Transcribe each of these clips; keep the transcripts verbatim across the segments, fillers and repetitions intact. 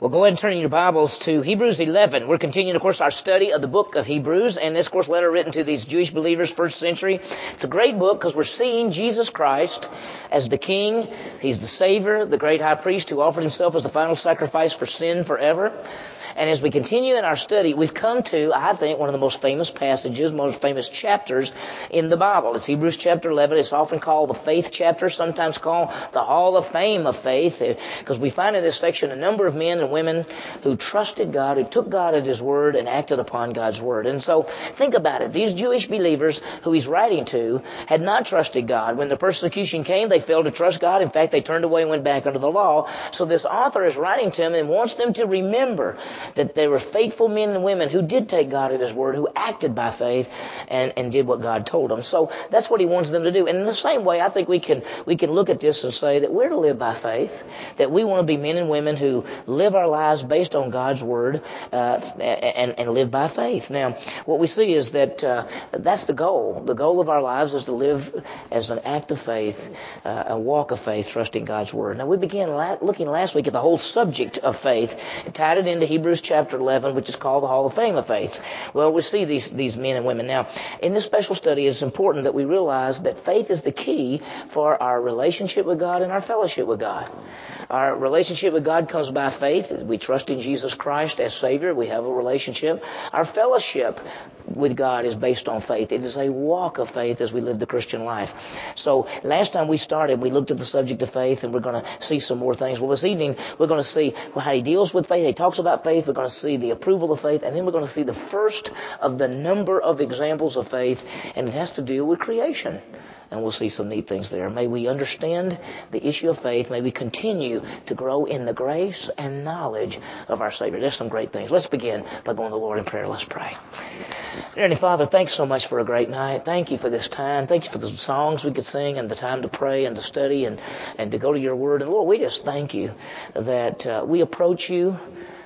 Well, go ahead and turn your Bibles to Hebrews eleven. We're continuing, of course, our study of the book of Hebrews, and this, of course, letter written to these Jewish believers, first century. It's a great book because we're seeing Jesus Christ as the King. He's the Savior, the great high priest who offered himself as the final sacrifice for sin forever. And as we continue in our study, we've come to, I think, one of the most famous passages, most famous chapters in the Bible. It's Hebrews chapter eleven. It's often called the faith chapter, sometimes called the Hall of Fame of Faith, because we find in this section a number of men and women who trusted God, who took God at His word and acted upon God's word. And so think about it. These Jewish believers who he's writing to had not trusted God. When the persecution came, they failed to trust God. In fact, they turned away and went back under the law. So this author is writing to them and wants them to remember that they were faithful men and women who did take God at His word, who acted by faith and, and did what God told them. So that's what he wants them to do. And in the same way, I think we can we can look at this and say that we're to live by faith, that we want to be men and women who live our lives based on God's word uh, and, and live by faith. Now, what we see is that uh, that's the goal. The goal of our lives is to live as an act of faith, uh, a walk of faith, trusting God's word. Now, we began la- looking last week at the whole subject of faith and tied it into Hebrews chapter eleven, which is called the Hall of Fame of Faith. Well, we see these, these men and women. Now, in this special study, it's important that we realize that faith is the key for our relationship with God and our fellowship with God. Our relationship with God comes by faith. We trust in Jesus Christ as Savior. We have a relationship. Our fellowship with God is based on faith. It is a walk of faith as we live the Christian life. So last time we started, we looked at the subject of faith, and we're going to see some more things. Well, this evening, we're going to see how he deals with faith. He talks about faith. We're going to see the approval of faith, and then we're going to see the first of the number of examples of faith, and it has to do with creation. And we'll see some neat things there. May we understand the issue of faith. May we continue to grow in the grace and knowledge of our Savior. There's some great things. Let's begin by going to the Lord in prayer. Let's pray. Dear Heavenly Father, thanks so much for a great night. Thank you for this time. Thank you for the songs we could sing and the time to pray and to study and, and to go to your word. And Lord, we just thank you that uh, we approach you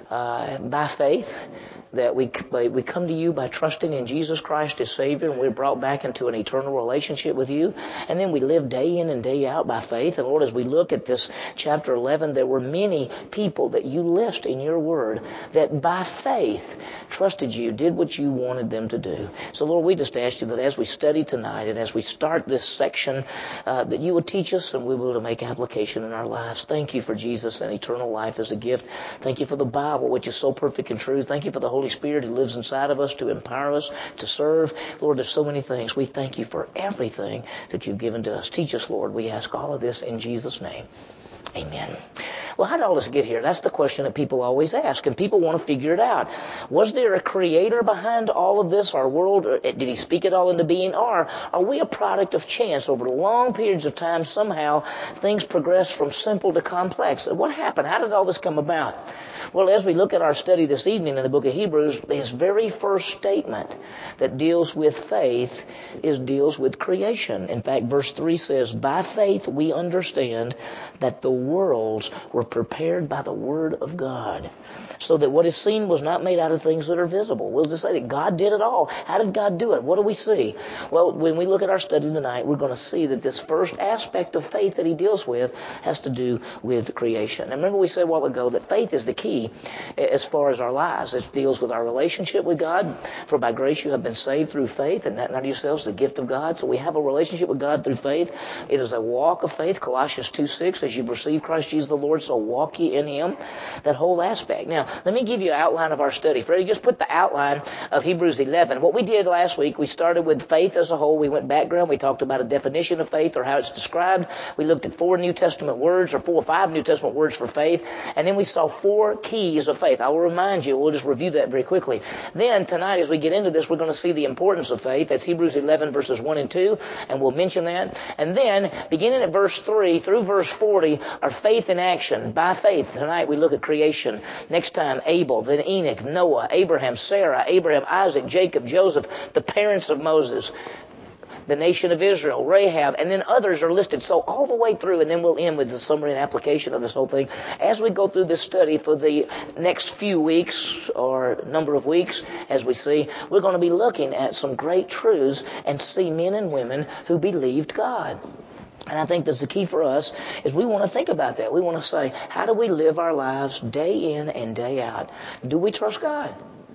uh, by faith, that we we come to you by trusting in Jesus Christ as Savior, and we're brought back into an eternal relationship with you. And then we live day in and day out by faith. And Lord, as we look at this chapter eleven, there were many people that you list in your word that by faith trusted you, did what you wanted them to do. So Lord, we just ask you that as we study tonight and as we start this section, uh, that you would teach us and we will to make application in our lives. Thank you for Jesus and eternal life as a gift. Thank you for the Bible, which is so perfect and true. Thank you for the Holy Spirit who lives inside of us to empower us to serve. Lord, there's so many things. We thank you for everything that you've given to us. Teach us, Lord. We ask all of this in Jesus' name. Amen. Well, how did all this get here? That's the question that people always ask, and people want to figure it out. Was there a creator behind all of this, our world? Did he speak it all into being? Or are we a product of chance? Over long periods of time, somehow things progress from simple to complex. What happened? How did all this come about? Well, as we look at our study this evening in the book of Hebrews, his very first statement that deals with faith is deals with creation. In fact, verse three says, by faith we understand that the worlds were prepared by the word of God, so that what is seen was not made out of things that are visible. We'll just say that God did it all. How did God do it? What do we see? Well, when we look at our study tonight, we're going to see that this first aspect of faith that he deals with has to do with creation. And remember we said a while ago that faith is the key as far as our lives. It deals with our relationship with God. For by grace you have been saved through faith, and that not of yourselves, the gift of God. So we have a relationship with God through faith. It is a walk of faith. Colossians two six, as you've received Christ Jesus the Lord, so walk ye in him. That whole aspect. Now, let me give you an outline of our study. Freddie, just put the outline of Hebrews eleven. What we did last week, we started with faith as a whole. We went background. We talked about a definition of faith or how it's described. We looked at four New Testament words or four or five New Testament words for faith. And then we saw four keys of faith. I will remind you, we'll just review that very quickly. Then tonight as we get into this, we're going to see the importance of faith. That's Hebrews eleven verses one and two, and we'll mention that. And then beginning at verse three through verse forty are faith in action. By faith, tonight we look at creation. Next time, Abel, then Enoch, Noah, Abraham, Sarah, Abraham, Isaac, Jacob, Joseph, the parents of Moses, the nation of Israel, Rahab, and then others are listed. So all the way through, and then we'll end with the summary and application of this whole thing. As we go through this study for the next few weeks or number of weeks, as we see, we're going to be looking at some great truths and see men and women who believed God. And I think that's the key for us is we want to think about that. We want to say, how do we live our lives day in and day out? Do we trust God?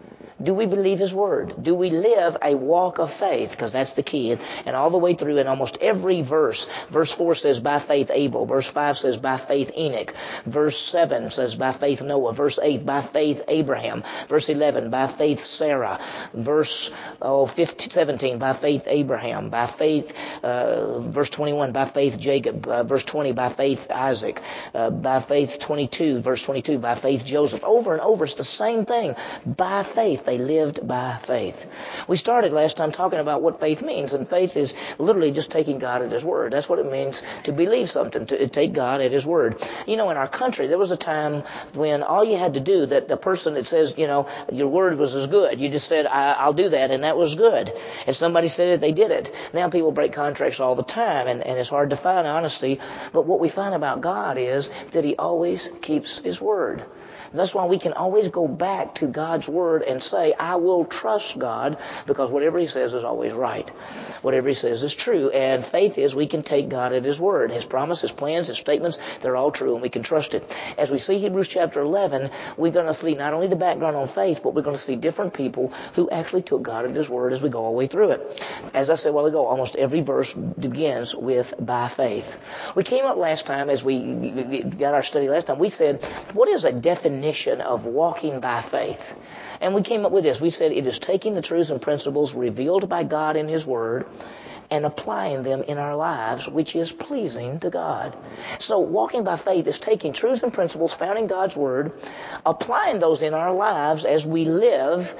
Do we believe His Word? Do we live a walk of faith? Because that's the key. And, and all the way through in almost every verse, verse four says, by faith Abel. Verse five says, by faith Enoch. Verse seven says, by faith Noah. Verse eight, by faith Abraham. Verse eleven, by faith Sarah. Verse oh, fifteen, seventeen, by faith Abraham. By faith, uh, verse twenty-one, by faith Jacob. Uh, verse twenty, by faith Isaac. Uh, by faith twenty-two, verse twenty-two, by faith Joseph. Over and over, it's the same thing. By faith. They lived by faith. We started last time talking about what faith means, and faith is literally just taking God at His Word. That's what it means to believe something, to take God at His Word. You know, in our country, there was a time when all you had to do, that the person that says, you know, your word was as good, you just said, I, I'll do that, and that was good. If somebody said it, they did it. Now people break contracts all the time, and, and it's hard to find honesty, but what we find about God is that He always keeps His word. That's why we can always go back to God's Word and say, I will trust God, because whatever He says is always right. Whatever He says is true. And faith is we can take God at His Word. His promise, His plans, His statements, they're all true, and we can trust it. As we see Hebrews chapter eleven, we're going to see not only the background on faith, but we're going to see different people who actually took God at His Word as we go all the way through it. As I said a while ago, almost every verse begins with by faith. We came up last time, as we got our study last time, we said, what is a definition of walking by faith? And we came up with this. We said it is taking the truths and principles revealed by God in His Word and applying them in our lives, which is pleasing to God. So walking by faith is taking truths and principles found in God's Word, applying those in our lives as we live,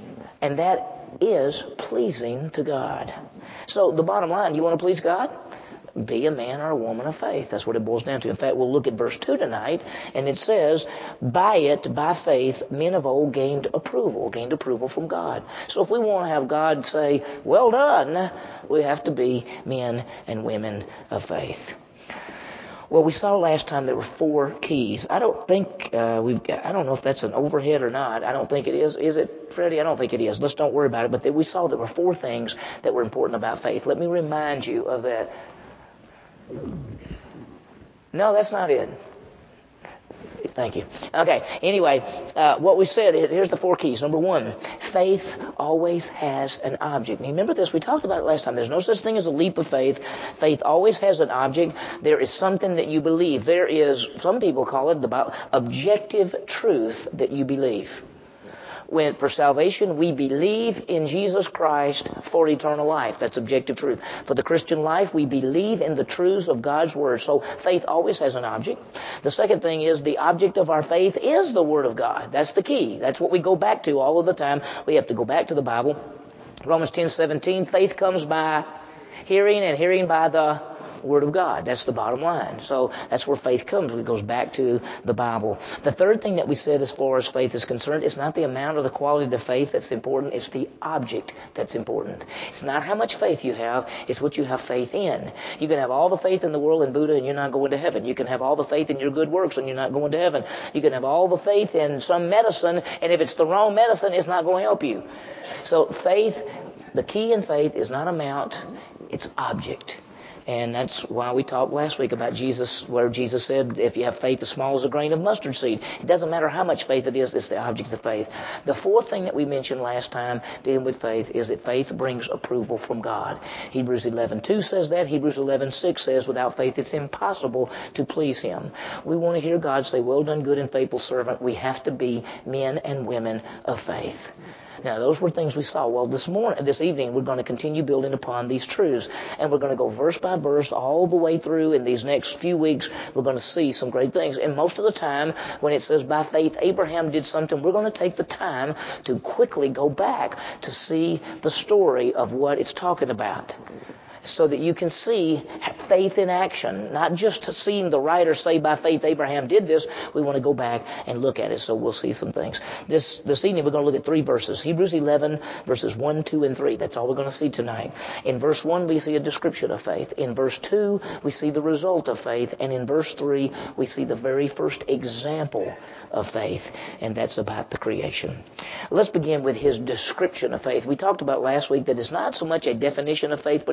and that is pleasing to God. So the bottom line, you want to please God? Be a man or a woman of faith. That's what it boils down to. In fact, we'll look at verse two tonight, and it says, by it, by faith, men of old gained approval, gained approval from God. So if we want to have God say, well done, we have to be men and women of faith. Well, we saw last time there were four keys. I don't think uh, we've. I don't know if that's an overhead or not. I don't think it is. Is it, Freddie? I don't think it is. Let's don't worry about it. But we saw there were four things that were important about faith. Let me remind you of that. No, that's not it. Thank you. Okay, anyway, uh, what we said, here's the four keys. Number one, faith always has an object. Now, remember this, we talked about it last time. There's no such thing as a leap of faith. Faith always has an object. There is something that you believe. There is, some people call it about objective truth that you believe. When for salvation, we believe in Jesus Christ for eternal life. That's objective truth. For the Christian life, we believe in the truths of God's Word. So faith always has an object. The second thing is the object of our faith is the Word of God. That's the key. That's what we go back to all of the time. We have to go back to the Bible. Romans ten seventeen, faith comes by hearing, and hearing by the Word of God. That's the bottom line. So that's where faith comes. It goes back to the Bible. The third thing that we said as far as faith is concerned, it's not the amount or the quality of the faith that's important. It's the object that's important. It's not how much faith you have. It's what you have faith in. You can have all the faith in the world in Buddha and you're not going to heaven. You can have all the faith in your good works and you're not going to heaven. You can have all the faith in some medicine, and if it's the wrong medicine, it's not going to help you. So faith, the key in faith is not amount, it's object. And that's why we talked last week about Jesus, where Jesus said, if you have faith as small as a grain of mustard seed, it doesn't matter how much faith it is, it's the object of faith. The fourth thing that we mentioned last time dealing with faith is that faith brings approval from God. Hebrews eleven two says that. Hebrews eleven six says, without faith it's impossible to please Him. We want to hear God say, well done, good and faithful servant. We have to be men and women of faith. Now, those were things we saw. Well, this morning, this evening, we're going to continue building upon these truths. And we're going to go verse by verse all the way through. In these next few weeks, we're going to see some great things. And most of the time, when it says by faith Abraham did something, we're going to take the time to quickly go back to see the story of what it's talking about, so that you can see faith in action, not just seeing the writer say by faith Abraham did this. We want to go back and look at it, so we'll see some things. This this evening we're going to look at three verses. Hebrews eleven, verses one, two, and three. That's all we're going to see tonight. In verse one, we see a description of faith. In verse two, we see the result of faith. And in verse three, we see the very first example of faith, and that's about the creation. Let's begin with his description of faith. We talked about last week that it's not so much a definition of faith, but it's more of a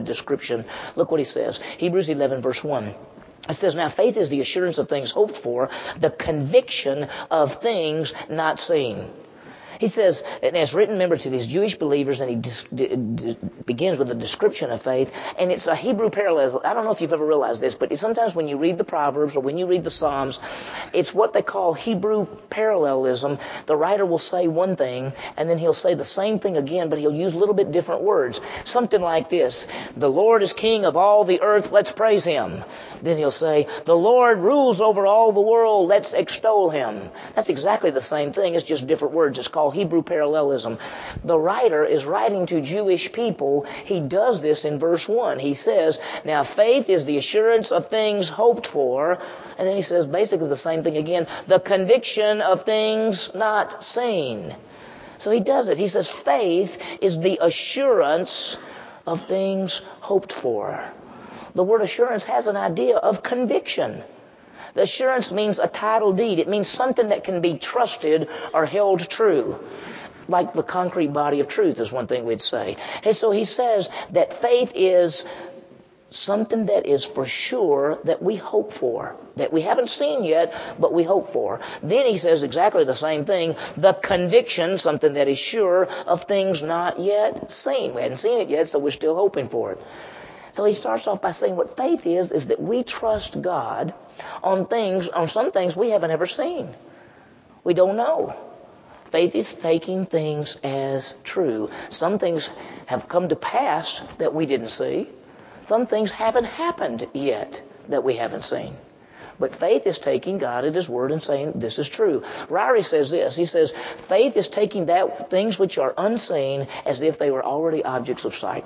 a description. Look what he says. Hebrews eleven, verse one. It says, now faith is the assurance of things hoped for, the conviction of things not seen. He says, and it's written, remember, to these Jewish believers, and he dis- d- d- begins with a description of faith, and it's a Hebrew parallelism. I don't know if you've ever realized this, but sometimes when you read the Proverbs or when you read the Psalms, it's what they call Hebrew parallelism. The writer will say one thing, and then he'll say the same thing again, but he'll use a little bit different words. Something like this: the Lord is king of all the earth, let's praise him. Then he'll say, the Lord rules over all the world, let's extol him. That's exactly the same thing, it's just different words. It's called Hebrew parallelism. The writer is writing to Jewish people. He does this in verse one. He says, now faith is the assurance of things hoped for. And then he says basically the same thing again, the conviction of things not seen. So he does it. He says faith is the assurance of things hoped for. The word assurance has an idea of conviction. The assurance means a title deed. It means something that can be trusted or held true. Like the concrete body of truth is one thing we'd say. And so he says that faith is something that is for sure that we hope for, that we haven't seen yet, but we hope for. Then he says exactly the same thing, the conviction, something that is sure, of things not yet seen. We hadn't seen it yet, so we're still hoping for it. So he starts off by saying what faith is, is that we trust God on things, on some things we haven't ever seen. We don't know. Faith is taking things as true. Some things have come to pass that we didn't see. Some things haven't happened yet that we haven't seen. But faith is taking God at his word and saying, this is true. Ryrie says this. He says, faith is taking that things which are unseen as if they were already objects of sight.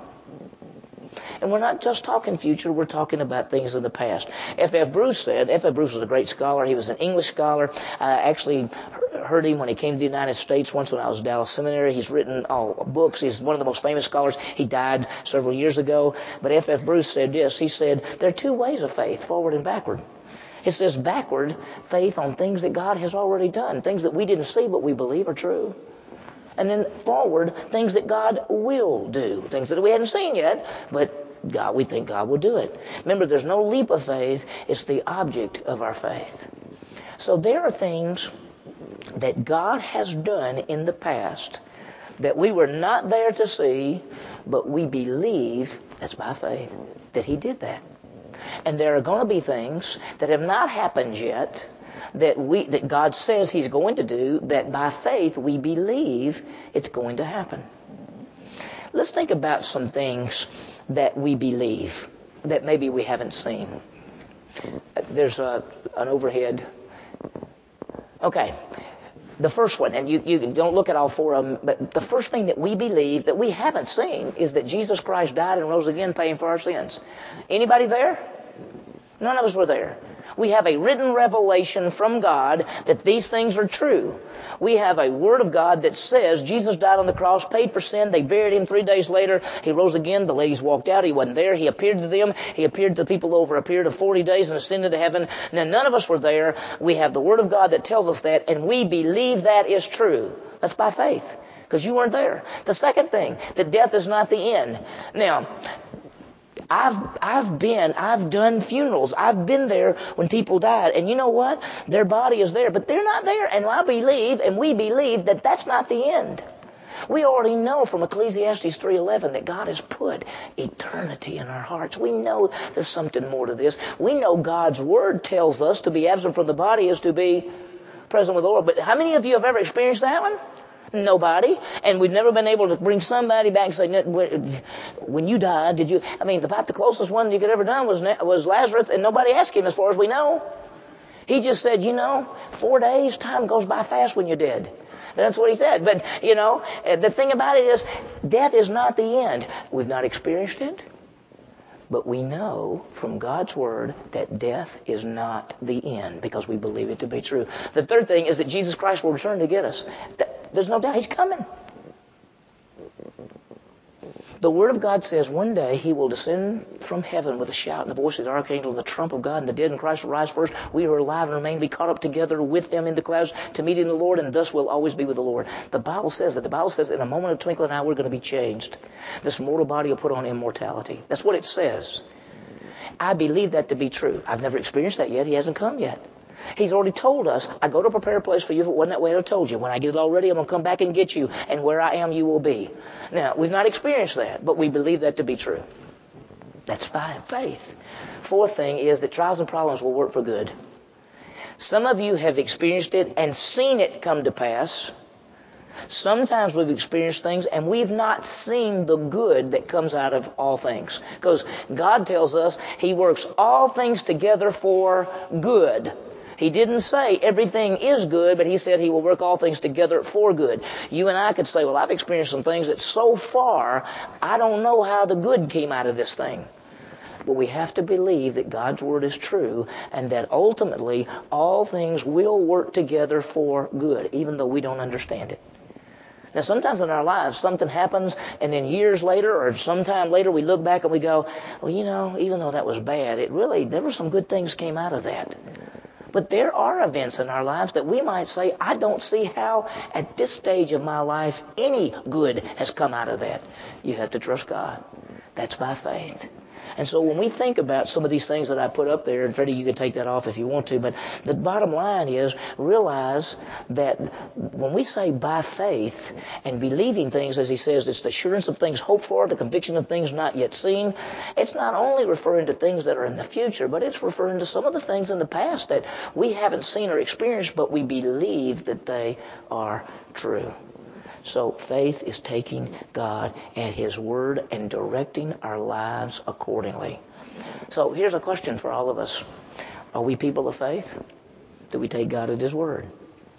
And we're not just talking future, we're talking about things in the past. F F Bruce said, F F Bruce was a great scholar. He was an English scholar. I actually heard him when he came to the United States once when I was at Dallas Seminary. He's written oh, books. He's one of the most famous scholars. He died several years ago. But F F Bruce said this. He said, there are two ways of faith, forward and backward. It says backward, faith on things that God has already done, things that we didn't see but we believe are true. And then forward, things that God will do, things that we hadn't seen yet, but God, we think God will do it. Remember, there's no leap of faith. It's the object of our faith. So there are things that God has done in the past that we were not there to see, but we believe, that's by faith, that he did that. And there are going to be things that have not happened yet that we that God says he's going to do, that by faith we believe it's going to happen. Let's think about some things that we believe that maybe we haven't seen. There's a, an overhead. Okay. The first one, and you, you don't look at all four of them, but the first thing that we believe that we haven't seen is that Jesus Christ died and rose again paying for our sins. Anybody there? None of us were there. We have a written revelation from God that these things are true. We have a word of God that says Jesus died on the cross, paid for sin. They buried him. Three days later, he rose again. The ladies walked out. He wasn't there. He appeared to them. He appeared to the people over a period of forty days and ascended to heaven. Now, none of us were there. We have the word of God that tells us that, and we believe that is true. That's by faith, because you weren't there. The second thing, that death is not the end. Now, I've I've been, I've done funerals. I've been there when people died. And you know what? Their body is there, but they're not there. And I believe, and we believe, that that's not the end. We already know from Ecclesiastes three eleven that God has put eternity in our hearts. We know there's something more to this. We know God's word tells us to be absent from the body is to be present with the Lord. But how many of you have ever experienced that one? Nobody. And we've never been able to bring somebody back and say, when you died, did you... I mean, about the closest one you could ever done was was Lazarus, and nobody asked him as far as we know. He just said, you know, four days, time goes by fast when you're dead. That's what he said. But, you know, the thing about it is, death is not the end. We've not experienced it. But we know from God's word that death is not the end because we believe it to be true. The third thing is that Jesus Christ will return to get us. There's no doubt he's coming. The Word of God says one day He will descend from heaven with a shout and the voice of the archangel and the trump of God, and the dead in Christ will rise first. We who are alive and remain be caught up together with them in the clouds to meet in the Lord, and thus we'll always be with the Lord. The Bible says that. The Bible says in a moment of twinkling eye we're going to be changed. This mortal body will put on immortality. That's what it says. I believe that to be true. I've never experienced that yet. He hasn't come yet. He's already told us, I go to prepare a place for you. If it wasn't that way, I would have told you. When I get it all ready, I'm going to come back and get you. And where I am, you will be. Now, we've not experienced that, but we believe that to be true. That's by faith. Fourth thing is that trials and problems will work for good. Some of you have experienced it and seen it come to pass. Sometimes we've experienced things and we've not seen the good that comes out of all things. Because God tells us He works all things together for good. He didn't say everything is good, but He said He will work all things together for good. You and I could say, well, I've experienced some things that so far, I don't know how the good came out of this thing. But we have to believe that God's Word is true and that ultimately all things will work together for good, even though we don't understand it. Now, sometimes in our lives, something happens, and then years later or sometime later, we look back and we go, well, you know, even though that was bad, it really, there were some good things came out of that. But there are events in our lives that we might say, I don't see how at this stage of my life any good has come out of that. You have to trust God. That's by faith. And so when we think about some of these things that I put up there, and Freddie, you can take that off if you want to, but the bottom line is realize that when we say by faith and believing things, as he says, it's the assurance of things hoped for, the conviction of things not yet seen. It's not only referring to things that are in the future, but it's referring to some of the things in the past that we haven't seen or experienced, but we believe that they are true. So faith is taking God at His Word and directing our lives accordingly. So here's a question for all of us. Are we people of faith? Do we take God at His Word?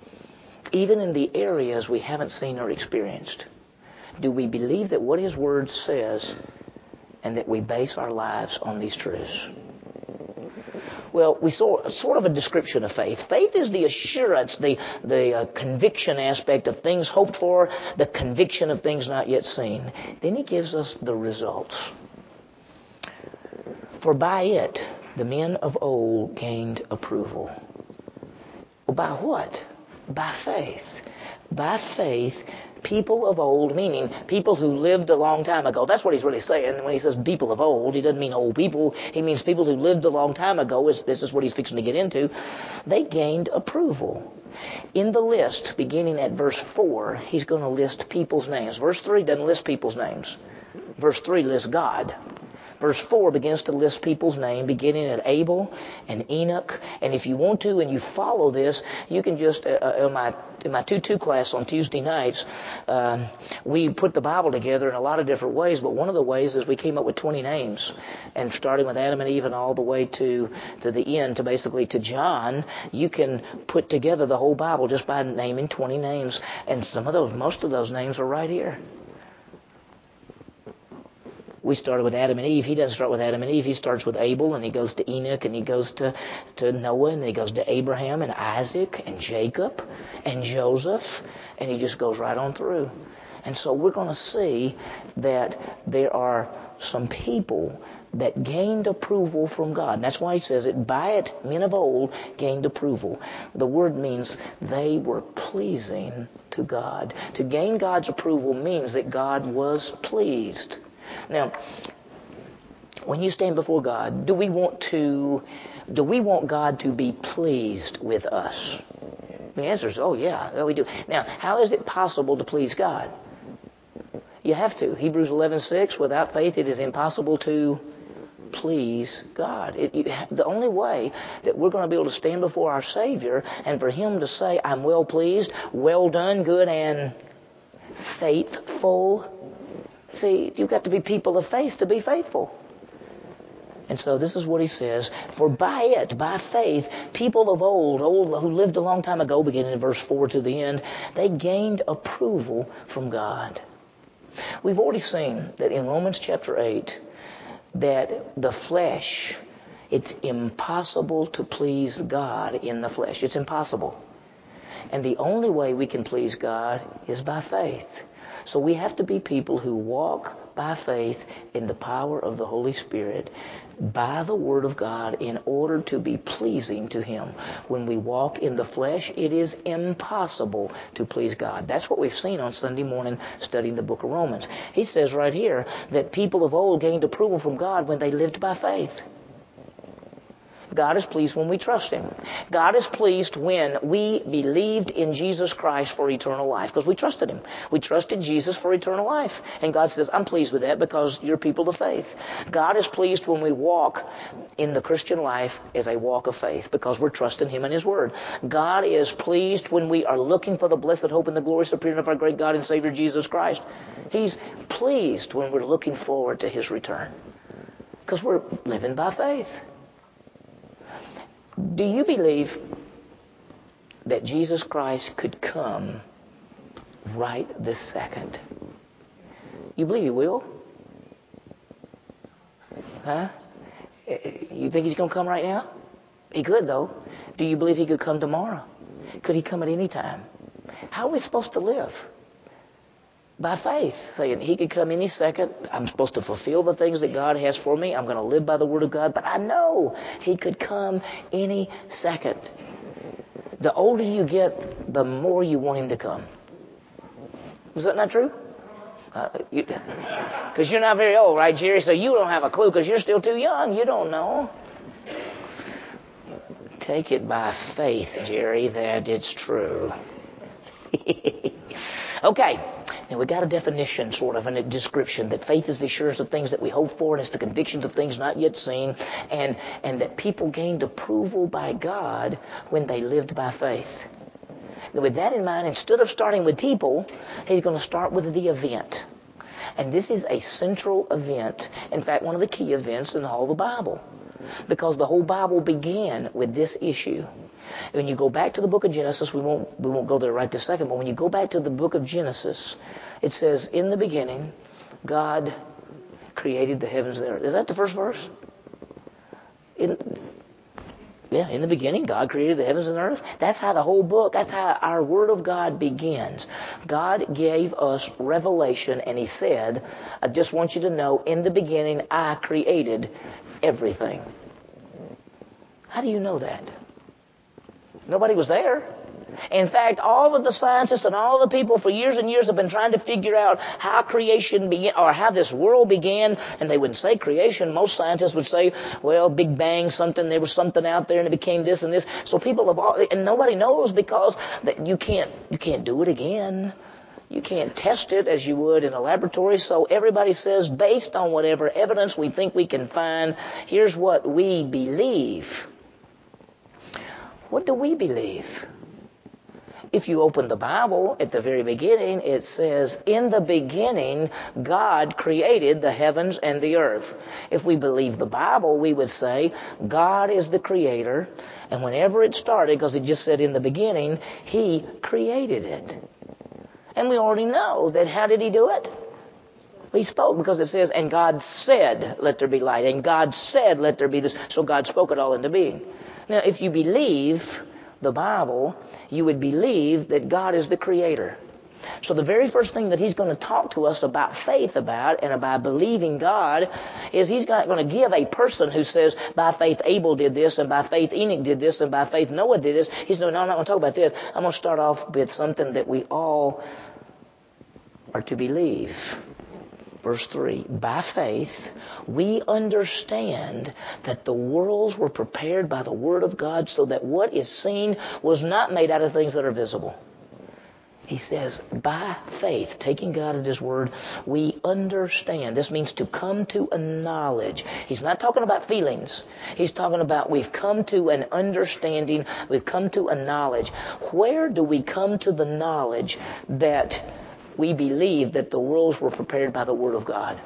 Even in the areas we haven't seen or experienced, do we believe that what His Word says and that we base our lives on these truths? Well, we saw sort of a description of faith. Faith is the assurance, the, the uh, conviction aspect of things hoped for, the conviction of things not yet seen. Then he gives us the results. For by it, the men of old gained approval. Well, by what? By faith. By faith, people of old, meaning people who lived a long time ago. That's what he's really saying. When he says people of old, he doesn't mean old people. He means people who lived a long time ago. This is what he's fixing to get into. They gained approval. In the list, beginning at verse four, he's going to list people's names. Verse three doesn't list people's names. Verse three lists God. Verse four begins to list people's name, beginning at Abel and Enoch. And if you want to and you follow this, you can just, uh, in my in my two two class on Tuesday nights, um, we put the Bible together in a lot of different ways. But one of the ways is we came up with twenty names. And starting with Adam and Eve and all the way to, to the end, to basically to John, you can put together the whole Bible just by naming twenty names. And some of those, most of those names are right here. We started with Adam and Eve. He doesn't start with Adam and Eve. He starts with Abel, and he goes to Enoch, and he goes to, to Noah, and he goes to Abraham and Isaac and Jacob and Joseph, and he just goes right on through. And so we're going to see that there are some people that gained approval from God. And that's why he says it, by it, men of old gained approval. The word means they were pleasing to God. To gain God's approval means that God was pleased. Now, when you stand before God, do we want to, do we want God to be pleased with us? The answer is, oh yeah, well, we do. Now, how is it possible to please God? You have to. Hebrews eleven six, without faith it is impossible to please God. It, you, the only way that we're going to be able to stand before our Savior and for Him to say, I'm well pleased, well done, good and faithful. See, you've got to be people of faith to be faithful. And so this is what he says. For by it, by faith, people of old, old who lived a long time ago, beginning in verse four to the end, they gained approval from God. We've already seen that in Romans chapter eight, that the flesh, it's impossible to please God in the flesh. It's impossible. And the only way we can please God is by faith. So we have to be people who walk by faith in the power of the Holy Spirit, by the Word of God, in order to be pleasing to Him. When we walk in the flesh, it is impossible to please God. That's what we've seen on Sunday morning studying the book of Romans. He says right here that people of old gained approval from God when they lived by faith. God is pleased when we trust Him. God is pleased when we believed in Jesus Christ for eternal life, because we trusted Him. We trusted Jesus for eternal life. And God says, I'm pleased with that because you're people of faith. God is pleased when we walk in the Christian life as a walk of faith, because we're trusting Him and His Word. God is pleased when we are looking for the blessed hope and the glorious appearing of our great God and Savior Jesus Christ. He's pleased when we're looking forward to His return, because we're living by faith. Do you believe that Jesus Christ could come right this second? You believe He will? Huh? You think He's going to come right now? He could, though. Do you believe He could come tomorrow? Could He come at any time? How are we supposed to live? By faith, saying He could come any second. I'm supposed to fulfill the things that God has for me. I'm going to live by the Word of God. But I know He could come any second. The older you get, the more you want Him to come. Is that not true? Because uh, you, you're not very old, right, Jerry? So you don't have a clue because you're still too young. You don't know. Take it by faith, Jerry, that it's true. Okay. Now, we got a definition, sort of, and a description that faith is the assurance of things that we hope for, and it's the convictions of things not yet seen, and, and that people gained approval by God when they lived by faith. Now, with that in mind, instead of starting with people, he's going to start with the event. And this is a central event, in fact, one of the key events in all the Bible, because the whole Bible began with this issue. When you go back to the book of Genesis, we won't we won't go there right this second, but when you go back to the book of Genesis, it says, in the beginning, God created the heavens and the earth. Is that the first verse? In, yeah, in the beginning, God created the heavens and the earth. That's how the whole book, that's how our Word of God begins. God gave us revelation, and He said, I just want you to know, in the beginning, I created everything. How do you know that? Nobody was there. In fact, all of the scientists and all the people for years and years have been trying to figure out how creation began, or how this world began, and they wouldn't say creation. Most scientists would say, well, Big Bang, something, there was something out there and it became this and this. So people have all, and nobody knows, because that you can't, you can't do it again. You can't test it as you would in a laboratory. So everybody says, based on whatever evidence we think we can find, here's what we believe. What do we believe? If you open the Bible, at the very beginning, it says, in the beginning, God created the heavens and the earth. If we believe the Bible, we would say, God is the creator, and whenever it started, because it just said in the beginning, He created it. And we already know that. How did He do it? He spoke, because it says, and God said, let there be light. And God said, let there be this. So God spoke it all into being. Now, if you believe the Bible, you would believe that God is the creator. So the very first thing that He's going to talk to us about faith about, and about believing God, is He's going to give a person who says, by faith Abel did this, and by faith Enoch did this, and by faith Noah did this. He's no, no, I'm not going to talk about this. I'm going to start off with something that we all are to believe. Verse three, by faith, we understand that the worlds were prepared by the Word of God, so that what is seen was not made out of things that are visible. He says, by faith, taking God at His Word, we understand. This means to come to a knowledge. He's not talking about feelings. He's talking about we've come to an understanding. We've come to a knowledge. Where do we come to the knowledge that we believe that the worlds were prepared by the Word of God?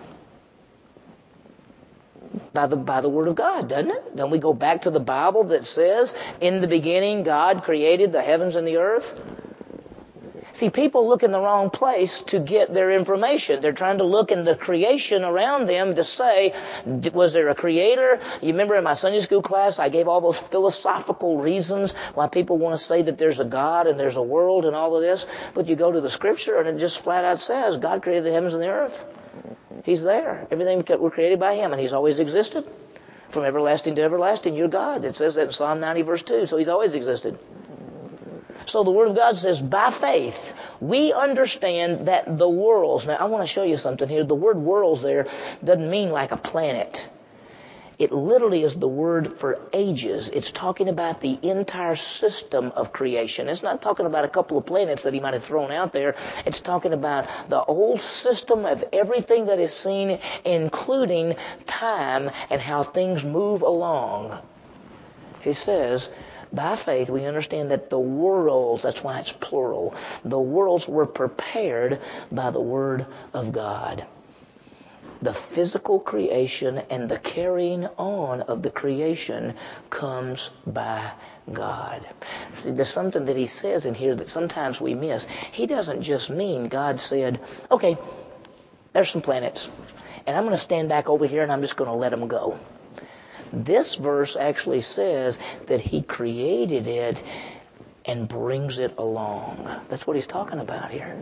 By the, by the Word of God, doesn't it? Don't we go back to the Bible that says, in the beginning, God created the heavens and the earth? See, people look in the wrong place to get their information. They're trying to look in the creation around them to say, was there a creator? You remember in my Sunday school class, I gave all those philosophical reasons why people want to say that there's a God and there's a world and all of this. But you go to the Scripture and it just flat out says, God created the heavens and the earth. He's there. Everything were created by Him, and He's always existed. From everlasting to everlasting, you're God. It says that in Psalm ninety, verse two. So He's always existed. So the Word of God says, by faith, we understand that the worlds. Now, I want to show you something here. The word worlds there doesn't mean like a planet. It literally is the word for ages. It's talking about the entire system of creation. It's not talking about a couple of planets that He might have thrown out there. It's talking about the whole system of everything that is seen, including time and how things move along. He says, by faith, we understand that the worlds, that's why it's plural, the worlds were prepared by the Word of God. The physical creation and the carrying on of the creation comes by God. See, there's something that He says in here that sometimes we miss. He doesn't just mean God said, okay, there's some planets, and I'm going to stand back over here and I'm just going to let them go. This verse actually says that He created it and brings it along. That's what He's talking about here.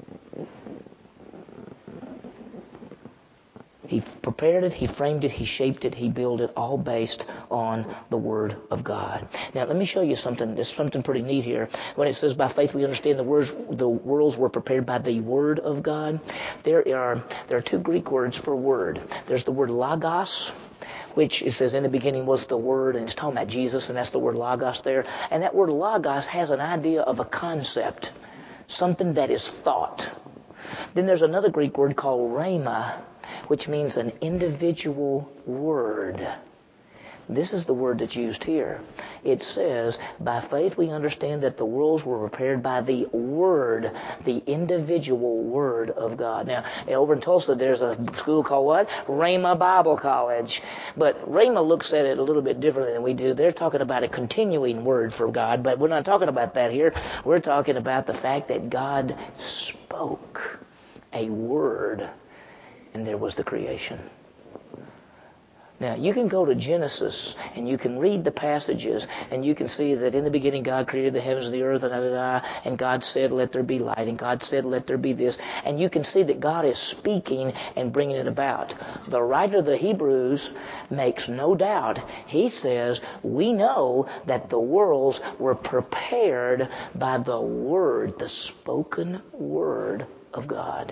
He prepared it, He framed it, He shaped it, He built it, all based on the Word of God. Now, let me show you something. There's something pretty neat here. When it says, by faith we understand the words, the worlds were prepared by the Word of God, there are, there are two Greek words for word. There's the word logos, which it says in the beginning was the Word, and it's talking about Jesus, and that's the word logos there. And that word logos has an idea of a concept, something that is thought. Then there's another Greek word called rhema, which means an individual word. This is the word that's used here. It says, by faith we understand that the worlds were prepared by the Word, the individual Word of God. Now, over in Tulsa, there's a school called what? Rhema Bible College. But Rhema looks at it a little bit differently than we do. They're talking about a continuing word from God, but we're not talking about that here. We're talking about the fact that God spoke a word, and there was the creation. Now, you can go to Genesis, and you can read the passages, and you can see that in the beginning God created the heavens and the earth, and, da, da, da, and God said, let there be light, and God said, let there be this. And you can see that God is speaking and bringing it about. The writer of the Hebrews makes no doubt. He says, we know that the worlds were prepared by the Word, the spoken Word of God.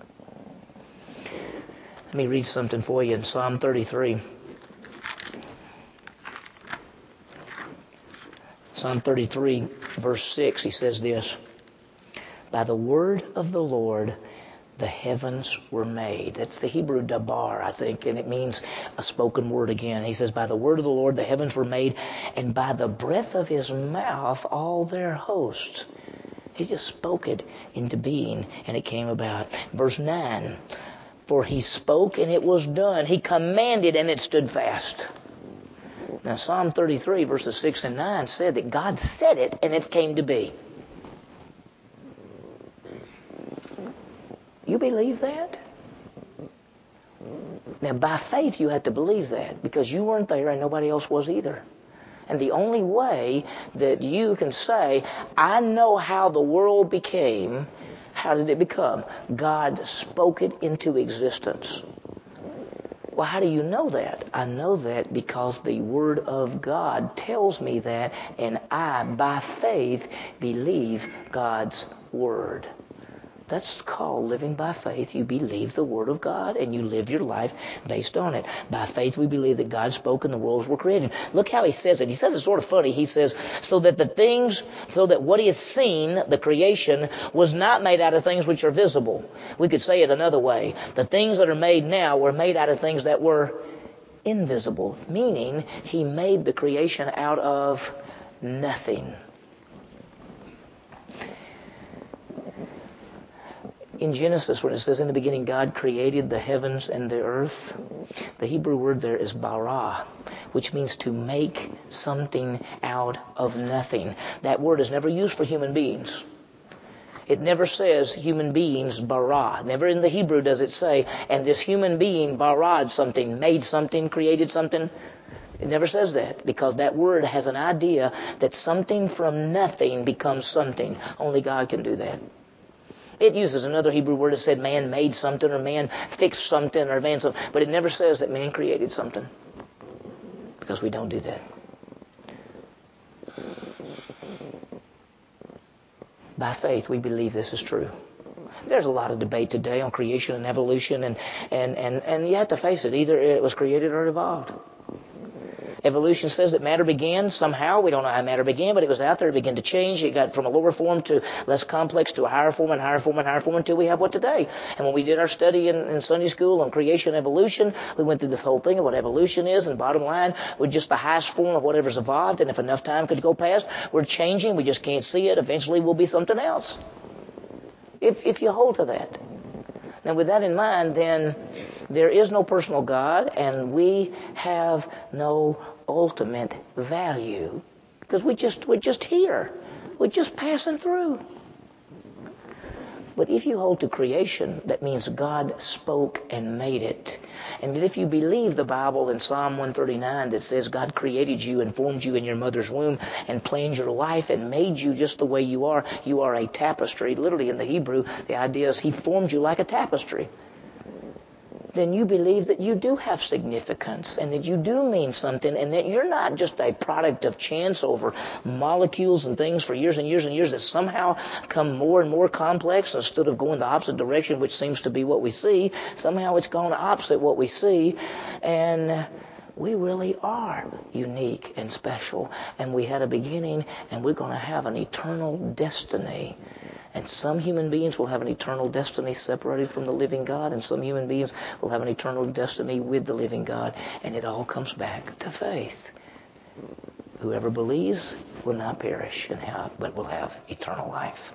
Let me read something for you in Psalm thirty-three. Psalm thirty-three, verse six, he says this, by the word of the Lord the heavens were made. That's the Hebrew dabar, I think, and it means a spoken word again. He says, by the word of the Lord the heavens were made, and by the breath of His mouth all their hosts. He just spoke it into being, and it came about. Verse nine, for He spoke and it was done. He commanded and it stood fast. Now Psalm thirty-three verses six and nine said that God said it and it came to be. You believe that? Now by faith you have to believe that, because you weren't there and nobody else was either. And the only way that you can say, I know how the world became. How did it become? God spoke it into existence. Well, how do you know that? I know that because the Word of God tells me that, and I, by faith, believe God's Word. That's called living by faith. You believe the Word of God, and you live your life based on it. By faith, we believe that God spoke and the worlds were created. Look how he says it. He says it sort of funny. He says, so that the things, so that what he has seen, the creation, was not made out of things which are visible. We could say it another way. The things that are made now were made out of things that were invisible, meaning he made the creation out of nothing. In Genesis, when it says, in the beginning God created the heavens and the earth, the Hebrew word there is bara, which means to make something out of nothing. That word is never used for human beings. It never says human beings bara. Never in the Hebrew does it say, and this human being bara'd something, made something, created something. It never says that, because that word has an idea that something from nothing becomes something. Only God can do that. It uses another Hebrew word that said man made something or man fixed something or man something. But it never says that man created something. Because we don't do that. By faith, we believe this is true. There's a lot of debate today on creation and evolution, and, and, and, and you have to face it. Either it was created or evolved. Evolution says that matter began somehow. We don't know how matter began, but it was out there. It began to change. It got from a lower form to less complex to a higher form and higher form and higher form until we have what today. And when we did our study in, in Sunday school on creation and evolution, we went through this whole thing of what evolution is. And bottom line, we're just the highest form of whatever's evolved. And if enough time could go past, we're changing. We just can't see it. Eventually we'll be something else. If, if you hold to that. Now, with that in mind, then there is no personal God, and we have no ultimate value because we just we're just here, we're just passing through. But if you hold to creation, that means God spoke and made it. And if you believe the Bible in Psalm one thirty-nine that says God created you and formed you in your mother's womb and planned your life and made you just the way you are, you are a tapestry. Literally in the Hebrew, the idea is He formed you like a tapestry. Then you believe that you do have significance and that you do mean something and that you're not just a product of chance over molecules and things for years and years and years that somehow come more and more complex instead of going the opposite direction, which seems to be what we see. Somehow it's gone opposite what we see, and we really are unique and special, and we had a beginning, and we're going to have an eternal destiny. And some human beings will have an eternal destiny separated from the living God, and some human beings will have an eternal destiny with the living God. And it all comes back to faith. Whoever believes will not perish and have, but will have eternal life.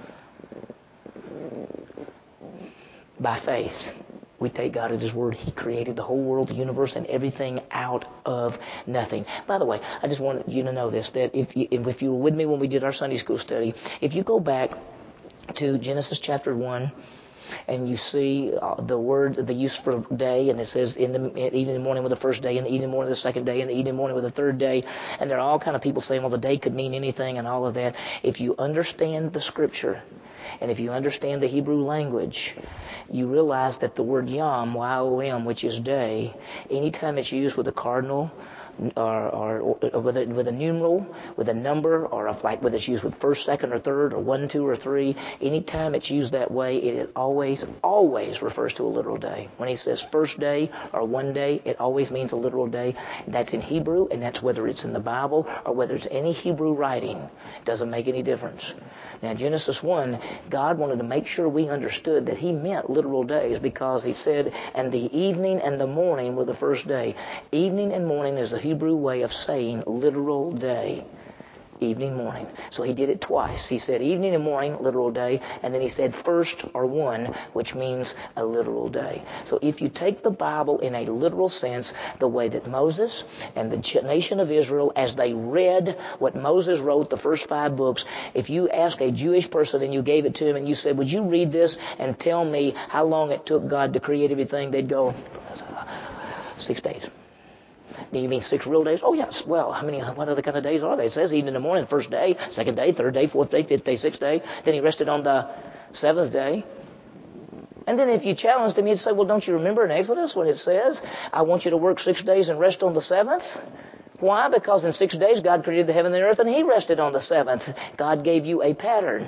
By faith, we take God at His word. He created the whole world, the universe, and everything out of nothing. By the way, I just want you to know this, that if you, if you were with me when we did our Sunday school study, if you go back to Genesis chapter one, and you see uh, the word, the use for day, and it says in the evening and morning with the first day, and the evening morning with the second day, and the evening morning with the third day, and there are all kind of people saying, well, the day could mean anything and all of that. If you understand the Scripture, and if you understand the Hebrew language, you realize that the word yom, Y O M, which is day, anytime it's used with a cardinal, or, or, or with, a, with a numeral, with a number, or a, like whether it's used with first, second, or third, or one, two, or three, anytime it's used that way, it, it always, always refers to a literal day. When he says first day or one day, it always means a literal day. That's in Hebrew, and that's whether it's in the Bible or whether it's any Hebrew writing. It doesn't make any difference. Now, Genesis one, God wanted to make sure we understood that He meant literal days, because He said, and the evening and the morning were the first day. Evening and morning is the Hebrew way of saying literal day. Evening, morning. So He did it twice. He said evening and morning, literal day, and then He said first or one, which means a literal day. So if you take the Bible in a literal sense, the way that Moses and the nation of Israel, as they read what Moses wrote, the first five books, if you ask a Jewish person and you gave it to him and you said, would you read this and tell me how long it took God to create everything, they'd go, six days. Do you mean six real days? Oh, yes. Well, how many, what other kind of days are they? It says evening and morning, first day, second day, third day, fourth day, fifth day, sixth day. Then He rested on the seventh day. And then if you challenged Him, He'd say, well, don't you remember in Exodus when it says, I want you to work six days and rest on the seventh? Why? Because in six days God created the heaven and the earth, and He rested on the seventh. God gave you a pattern.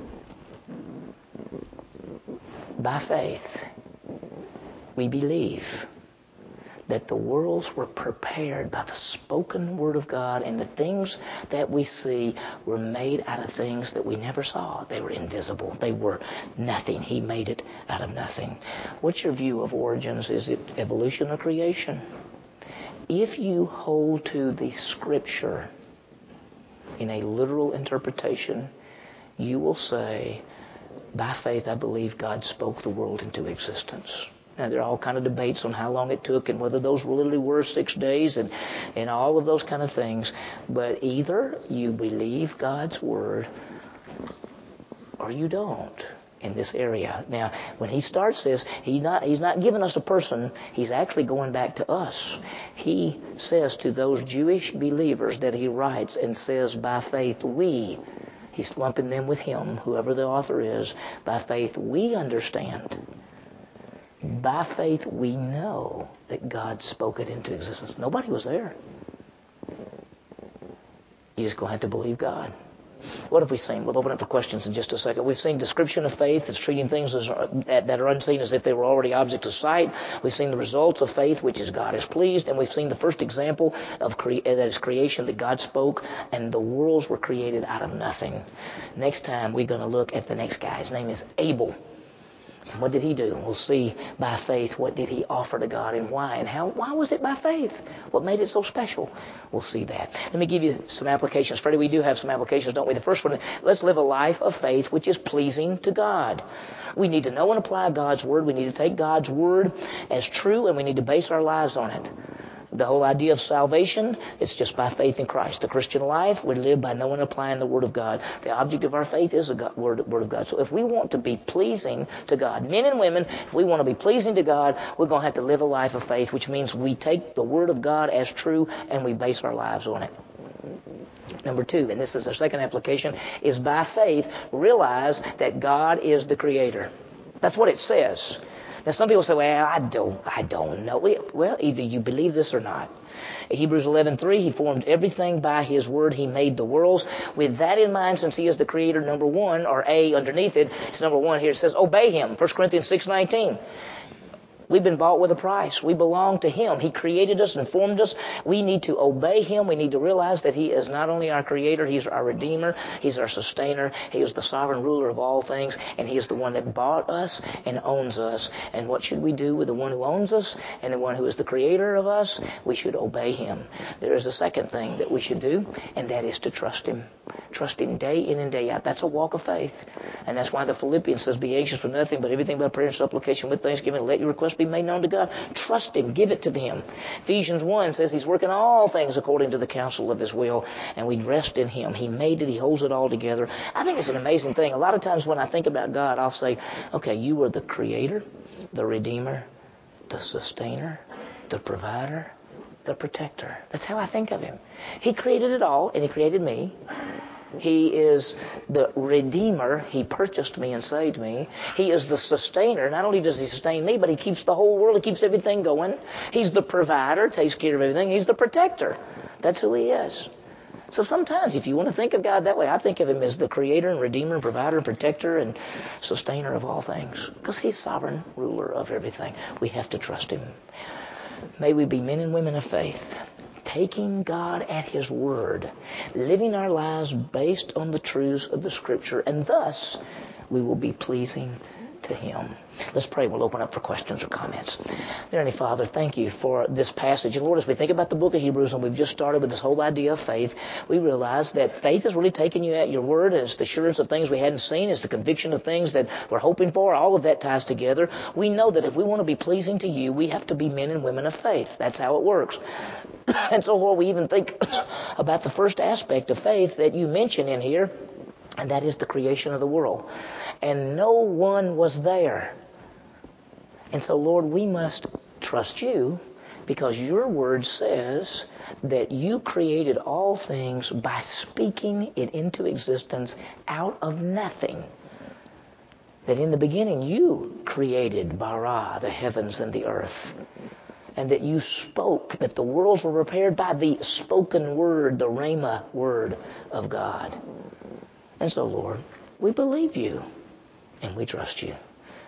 By faith, we believe that the worlds were prepared by the spoken word of God, and the things that we see were made out of things that we never saw. They were invisible. They were nothing. He made it out of nothing. What's your view of origins? Is it evolution or creation? If you hold to the Scripture in a literal interpretation, you will say, by faith I believe God spoke the world into existence. Now, there are all kind of debates on how long it took and whether those literally were six days and, and all of those kind of things. But either you believe God's word or you don't in this area. Now, when he starts this, he's not, he's not giving us a person. He's actually going back to us. He says to those Jewish believers that he writes and says, by faith we. He's lumping them with him, whoever the author is. By faith we understand. By faith we know that God spoke it into existence. Nobody was there. You just going to have to believe God. What have we seen? We'll open up for questions in just a second. We've seen description of faith that's treating things as, that are unseen as if they were already objects of sight. We've seen the results of faith, which is God is pleased. And we've seen the first example of cre- that is creation, that God spoke, and the worlds were created out of nothing. Next time, we're going to look at the next guy. His name is Abel. And what did he do? We'll see by faith what did he offer to God and why. And how? Why was it by faith? What made it so special? We'll see that. Let me give you some applications. Freddie, we do have some applications, don't we? The first one, let's live a life of faith which is pleasing to God. We need to know and apply God's Word. We need to take God's Word as true, and we need to base our lives on it. The whole idea of salvation, it's just by faith in Christ. The Christian life, we live by knowing and applying the Word of God. The object of our faith is the God, Word, Word of God. So if we want to be pleasing to God, men and women, if we want to be pleasing to God, we're going to have to live a life of faith, which means we take the Word of God as true and we base our lives on it. Number two, and this is our second application, is by faith, realize that God is the Creator. That's what it says. Now, some people say, well, I don't, I don't know. Well, either you believe this or not. Hebrews eleven three, he formed everything by his word. He made the worlds. With that in mind, since he is the creator, number one, or A underneath it, it's number one here. It says, obey him. First Corinthians six nineteen. We've been bought with a price. We belong to him. He created us and formed us. We need to obey him. We need to realize that he is not only our creator, he's our redeemer, he's our sustainer, he is the sovereign ruler of all things, and he is the one that bought us and owns us. And what should we do with the one who owns us and the one who is the creator of us? We should obey him. There is a second thing that we should do, and that is to trust him. Trust him day in and day out. That's a walk of faith. And that's why the Philippians says, be anxious for nothing, but everything by prayer and supplication with thanksgiving. Let your request be made known to God. Trust him. Give it to him. Ephesians one says he's working all things according to the counsel of his will, and we rest in him. He made it. He holds it all together. I think it's an amazing thing. A lot of times when I think about God, I'll say, okay, you are the creator, the redeemer, the sustainer, the provider, the protector. That's how I think of him. He created it all, and he created me. He is the redeemer. He purchased me and saved me. He is the sustainer. Not only does he sustain me, but he keeps the whole world. He keeps everything going. He's the provider, takes care of everything. He's the protector. That's who he is. So sometimes if you want to think of God that way, I think of him as the creator and redeemer and provider and protector and sustainer of all things. Because he's sovereign ruler of everything. We have to trust him. May we be men and women of faith, taking God at his word, living our lives based on the truths of the Scripture, and thus we will be pleasing to him. Let's pray. We'll open up for questions or comments. Dear Heavenly Father, thank you for this passage. And Lord, as we think about the book of Hebrews, and we've just started with this whole idea of faith, we realize that faith is really taking you at your word, and it's the assurance of things we hadn't seen. It's the conviction of things that we're hoping for. All of that ties together. We know that if we want to be pleasing to you, we have to be men and women of faith. That's how it works. And so, Lord, we even think about the first aspect of faith that you mention in here, and that is the creation of the world. And no one was there. And so, Lord, we must trust you because your word says that you created all things by speaking it into existence out of nothing. That in the beginning you created bara, the heavens and the earth. And that you spoke, that the worlds were prepared by the spoken word, the Rhema word of God. And so, Lord, we believe you and we trust you.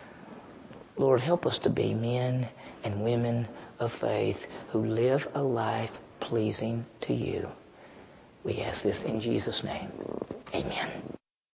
Lord, help us to be men and women of faith who live a life pleasing to you. We ask this in Jesus' name. Amen.